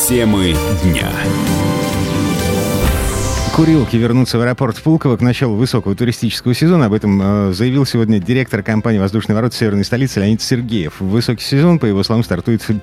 Темы дня. Курилки вернутся в аэропорт Пулково к началу высокого туристического сезона. Об этом заявил сегодня директор компании «Воздушные ворота» северной столицы Леонид Сергеев. Высокий сезон, по его словам, стартует 1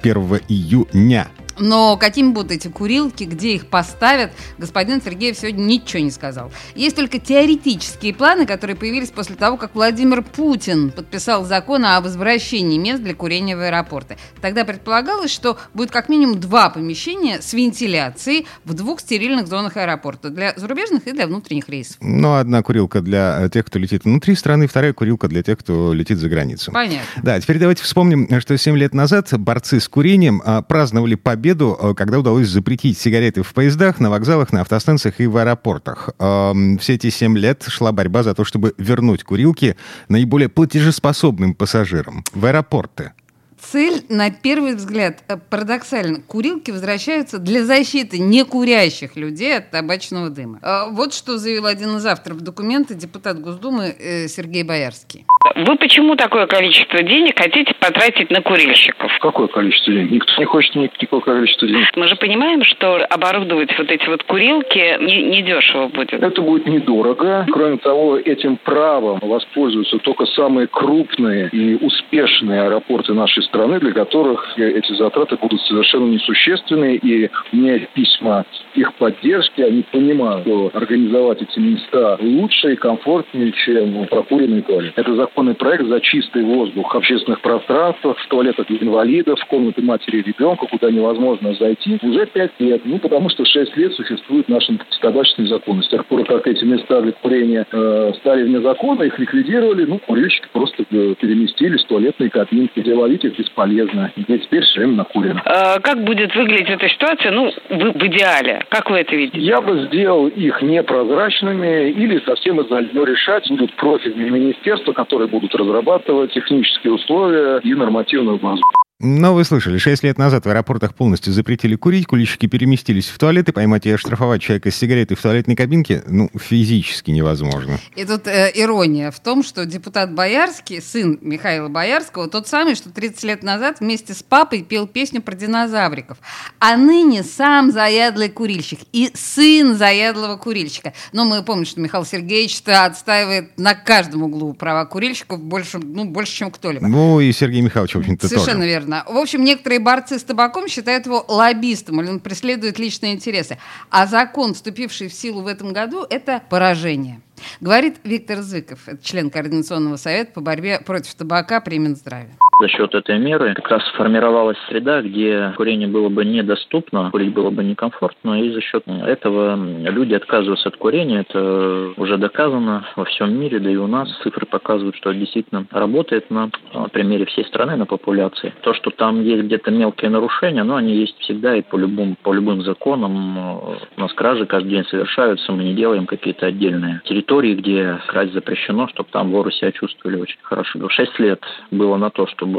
июня. Но какими будут эти курилки, где их поставят, господин Сергеев сегодня ничего не сказал. Есть только теоретические планы, которые появились после того, как Владимир Путин подписал закон о возвращении мест для курения в аэропорты. Тогда предполагалось, что будет как минимум 2 помещения с вентиляцией в 2 стерильных зонах аэропорта. Для зарубежных и для внутренних рейсов. Ну, одна курилка для тех, кто летит внутри страны, вторая курилка для тех, кто летит за границу. Понятно. Да, теперь давайте вспомним, что 7 лет назад борцы с курением праздновали победу, когда удалось запретить сигареты в поездах, на вокзалах, на автостанциях и в аэропортах. Все эти 7 лет шла борьба за то, чтобы вернуть курилки наиболее платежеспособным пассажирам в аэропорты. Цель, на первый взгляд, парадоксальна. Курилки возвращаются для защиты некурящих людей от табачного дыма. Вот что заявил один из авторов документа, депутат Госдумы Сергей Боярский. Вы почему такое количество денег хотите потратить на курильщиков? Какое количество денег? Никто не хочет никакого количества денег. Мы же понимаем, что оборудовать вот эти вот курилки недешево будет. Это будет недорого. Кроме того, этим правом воспользуются только самые крупные и успешные аэропорты нашей страны, для которых эти затраты будут совершенно несущественные. И мне письма их поддержки, они понимают, что организовать эти места лучше и комфортнее, чем прокуренные туалеты. Это законный проект за чистый воздух в общественных пространствах, в туалетах для инвалидов, в комнаты матери и ребенка, куда невозможно зайти, уже 5 лет. Потому что 6 лет существует наш антитабачный закон. С тех пор, как эти места для курения стали вне закона, их ликвидировали, курильщики просто переместились в туалетные кабинки, где ловить их бесполезно. И теперь все время накурено. Как будет выглядеть эта ситуация, в идеале? Как вы это видите? Я бы сделал их непрозрачными или совсем изолированно. Решать будут профильные министерства, которые будут разрабатывать технические условия и нормативную базу. Но вы слышали, 6 лет назад в аэропортах полностью запретили курить, курильщики переместились в туалеты, поймать и оштрафовать человека с сигаретой в туалетной кабинке, физически невозможно. И тут ирония в том, что депутат Боярский, сын Михаила Боярского, тот самый, что 30 лет назад вместе с папой пел песню про динозавриков. А ныне сам заядлый курильщик и сын заядлого курильщика. Но мы помним, что Михаил Сергеевич-то отстаивает на каждом углу права курильщиков больше, чем кто-либо. И Сергей Михайлович, в общем-то, совершенно тоже. Верно. В общем, некоторые борцы с табаком считают его лоббистом, или он преследует личные интересы. А закон, вступивший в силу в этом году, это поражение. Говорит Виктор Зыков, это член Координационного совета по борьбе против табака при Минздраве. За счет этой меры как раз формировалась среда, где курение было бы недоступно, курить было бы некомфортно, и за счет этого люди отказываются от курения. Это уже доказано во всем мире, да и у нас. Цифры показывают, что это действительно работает на примере всей страны, на популяции. То, что там есть где-то мелкие нарушения, они есть всегда и по любым законам. У нас кражи каждый день совершаются, мы не делаем какие-то отдельные территории, где красть запрещено, чтобы там воры себя чувствовали очень хорошо. 6 лет было на то, чтобы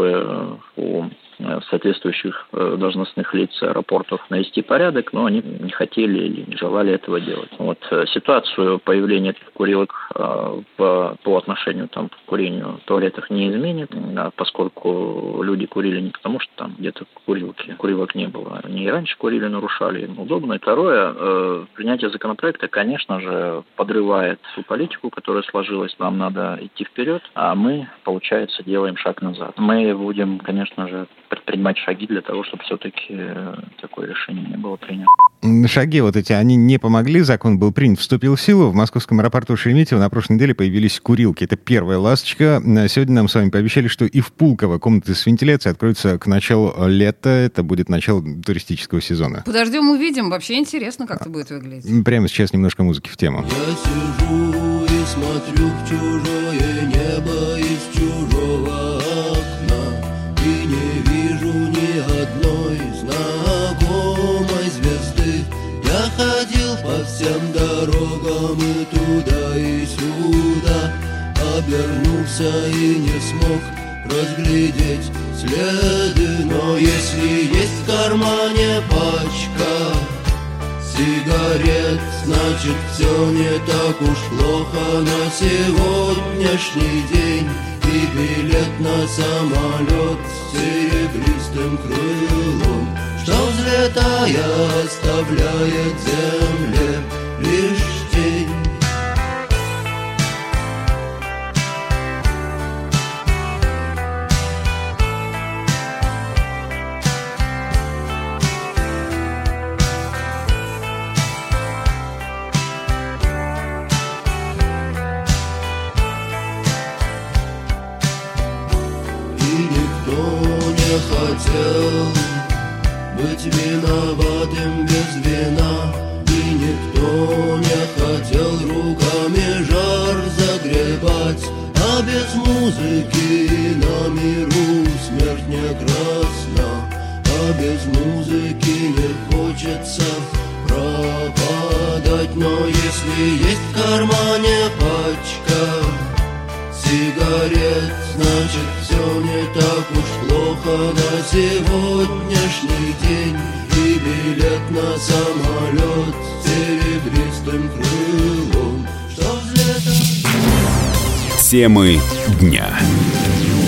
у соответствующих должностных лиц аэропортов навести порядок, но они не хотели или не желали этого делать. Ситуацию появления этих курилок по отношению к курению в туалетах не изменит, поскольку люди курили не потому, что там где-то курилок не было. Они и раньше курили, нарушали, им удобно. И второе, принятие законопроекта, конечно же, подрывает ту политику, которая сложилась. Нам надо идти вперед, а мы, получается, делаем шаг назад. Мы будем, конечно же, предпринимать шаги для того, чтобы все-таки такое решение не было принято. Шаги эти, они не помогли, закон был принят, вступил в силу. В московском аэропорту Шереметьево на прошлой неделе появились курилки. Это первая ласточка. Сегодня нам с вами пообещали, что и в Пулково комнаты с вентиляцией откроются к началу лета. Это будет начало туристического сезона. Подождем, увидим. Вообще интересно, как это будет выглядеть. Прямо сейчас немножко музыки в тему. Я сижу и смотрю в чужое небо из чужого окна и не вижу ни одной знакомой звезды. Я ходил по всем дорогам и туда, и сюда, обернулся и не смог разглядеть следы. Но если есть в кармане пачка сигарет, значит все не так уж плохо на сегодняшний день. И билет на самолет с серебристым крылом, что, взлетая, оставляет земле лишь тень. Хотел быть виноватым без вина, и никто не хотел руками жар загребать, а без музыки на миру смерть не красна, а без музыки не хочется пропадать. Но если есть в кармане пачка сигарет, значит все не так уж плохо на сегодняшний день. И билет на самолет с серебристым крылом, что взлетает. Темы дня.